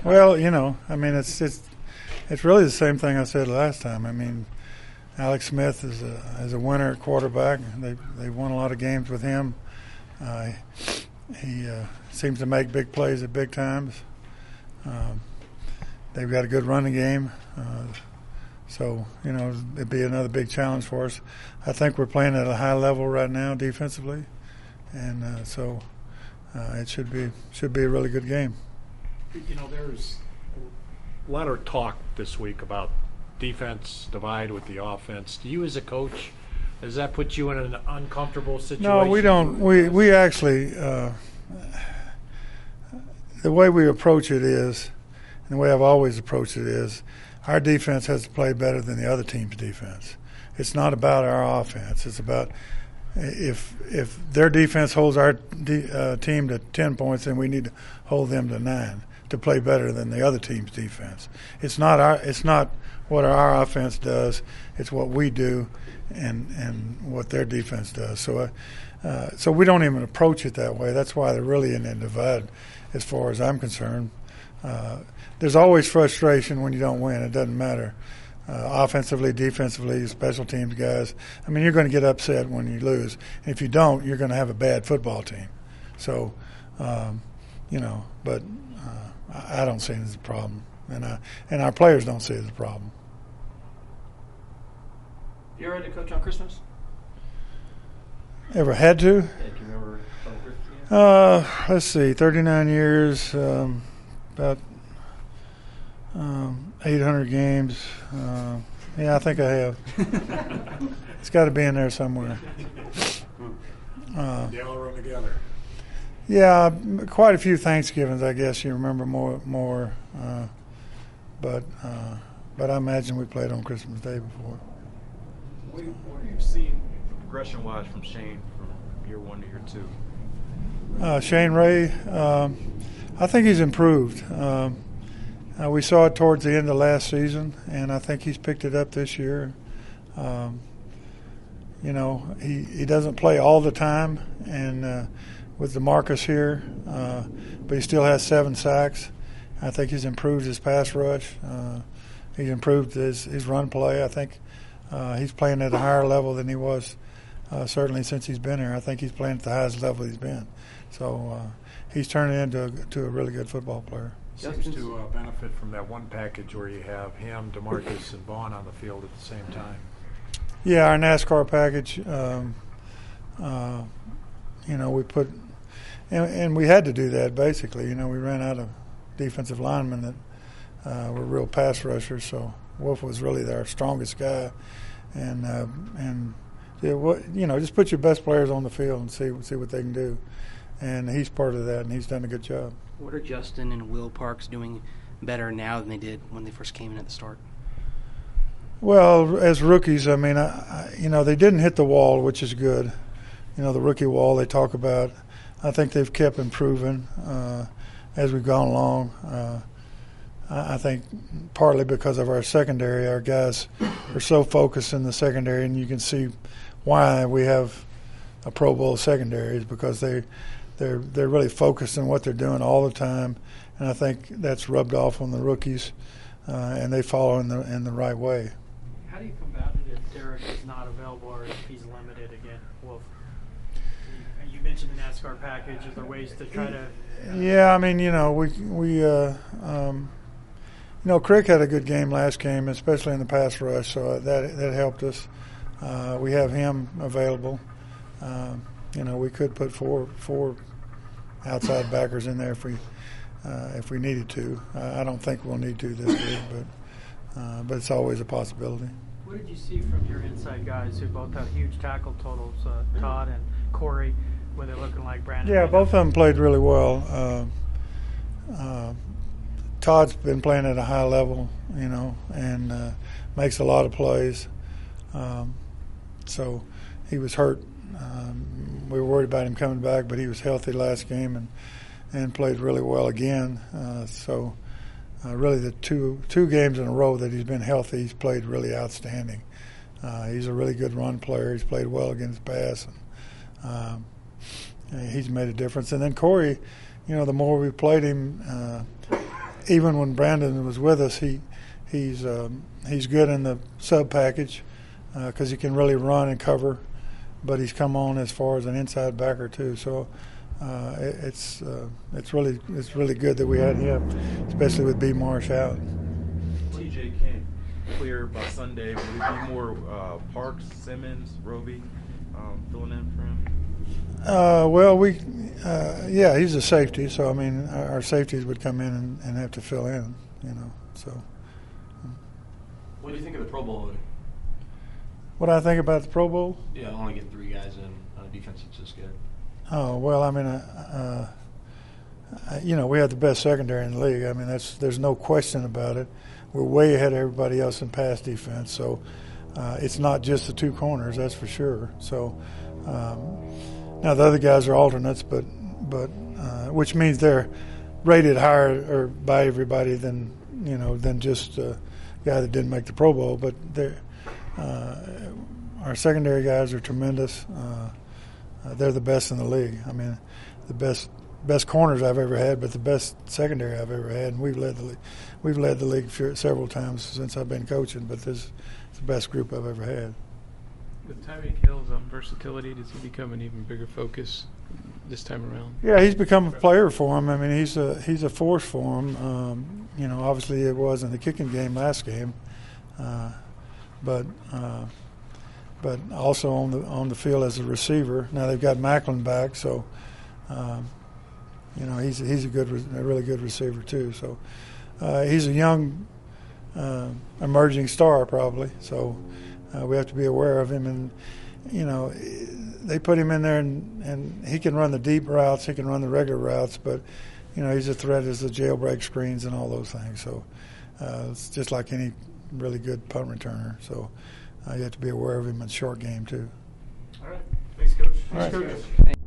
Well, I mean, it's really the same thing I said last time. I mean, Alex Smith is a winner at quarterback. They've won a lot of games with him. He seems to make big plays at big times. They've got a good running game. So, it'd be another big challenge for us. I think we're playing at a high level right now defensively, and so it should be a really good game. There's a lot of talk this week about defense divide with the offense. Do you, as a coach, does that put you in an uncomfortable situation? No, we don't. We actually the way we approach it is, and the way I've always approached it is, our defense has to play better than the other team's defense. It's not about our offense. It's about if their defense holds our team to 10 points, then we need to hold them to 9 to play better than the other team's defense. It's not what our offense does. It's what we do, and what their defense does. So we don't even approach it that way. That's why they're really in a divide, as far as I'm concerned. There's always frustration when you don't win. It doesn't matter. Offensively, defensively, special teams guys. I mean, you're going to get upset when you lose. And if you don't, you're going to have a bad football team. So, but I don't see it as a problem. And our players don't see it as a problem. You ever had to coach on Christmas? Ever had to? Yeah, do you remember on Christmas? Let's see, 39 years, about 800 games. Yeah, I think I have. It's got to be in there somewhere. They all run together. Yeah, quite a few Thanksgivings, I guess you remember more. But I imagine we played on Christmas Day before. What have you seen progression-wise from Shane from year 1 to year 2? Shane Ray, I think he's improved. We saw it towards the end of last season, and I think he's picked it up this year. He doesn't play all the time, and with DeMarcus here, but he still has 7 sacks. I think he's improved his pass rush. He's improved his run play. I think he's playing at a higher level than he was certainly since he's been here. I think he's playing at the highest level he's been. So he's turning into a really good football player. Seems to benefit from that one package where you have him, DeMarcus, and Vaughn on the field at the same time. Yeah, our NASCAR package. We put, and we had to do that basically. We ran out of defensive linemen that were real pass rushers. So Wolf was really our strongest guy, and just put your best players on the field and see what they can do. And he's part of that, and he's done a good job. What are Justin and Will Parks doing better now than they did when they first came in at the start? Well, as rookies, I mean, they didn't hit the wall, which is good. The rookie wall they talk about. I think they've kept improving as we've gone along. I think partly because of our secondary, our guys are so focused in the secondary, and you can see why we have a Pro Bowl secondary is because they're really focused on what they're doing all the time, and I think that's rubbed off on the rookies, and they follow in the right way. How do you combat it if Derek is not available or if he's limited again? Wolf, you mentioned the NASCAR package. Is there ways to try to? Yeah, I mean, Crick had a good game last game, especially in the pass rush, so that helped us. We have him available. We could put four outside backers in there if we needed to. I don't think we'll need to this week, but it's always a possibility. What did you see from your inside guys who both have huge tackle totals, Todd and Corey? Were they looking like Brandon? Yeah, both of them played really well. Todd's been playing at a high level, and makes a lot of plays. So he was hurt. We were worried about him coming back, but he was healthy last game and played really well again. Really the two games in a row that he's been healthy, he's played really outstanding. He's a really good run player. He's played well against pass. He's made a difference. And then Corey, the more we played him, even when Brandon was with us, he's good in the sub package because he can really run and cover, but he's come on as far as an inside backer too. So it's really good that we had him, especially with B. Marsh out. TJ can't clear by Sunday. Will it be more Parks, Simmons, Roby filling in for him? Yeah, he's a safety, so I mean, our safeties would come in and have to fill in, So, what do you think of the Pro Bowl? what I think about the Pro Bowl? Yeah, only getting 3 guys in on a defense that's just good. Oh well, I mean, we have the best secondary in the league. I mean, there's no question about it. We're way ahead of everybody else in pass defense, so it's not just the 2 corners, that's for sure. So. Now the other guys are alternates, but which means they're rated higher or by everybody than just a guy that didn't make the Pro Bowl. But our secondary guys are tremendous. They're the best in the league. I mean, the best corners I've ever had, but the best secondary I've ever had. And we've led the league several times since I've been coaching. But this is the best group I've ever had. With Tyreek Hill's versatility, does he become an even bigger focus this time around? Yeah, he's become a player for him. I mean, he's a force for him. Obviously it was in the kicking game last game, but also on the field as a receiver. Now they've got Macklin back, so he's a really good receiver too. So he's a young emerging star probably. So. We have to be aware of him, and they put him in there, and he can run the deep routes, he can run the regular routes, but he's a threat as the jailbreak screens and all those things. So it's just like any really good punt returner. So you have to be aware of him in short game too. All right, thanks, Coach. All right.